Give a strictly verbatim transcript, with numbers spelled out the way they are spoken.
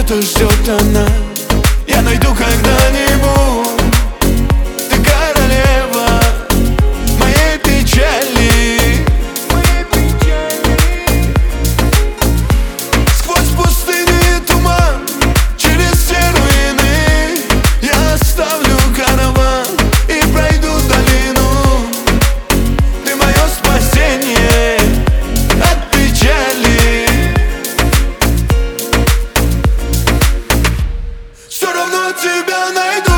что ждет она. Я найду когда-нибудь. Ты королева моей печали. Сквозь пустыню и туман, через все руины я оставлю караван и пройду долину. Ты мое спасение от печали. Все равно тебя найду.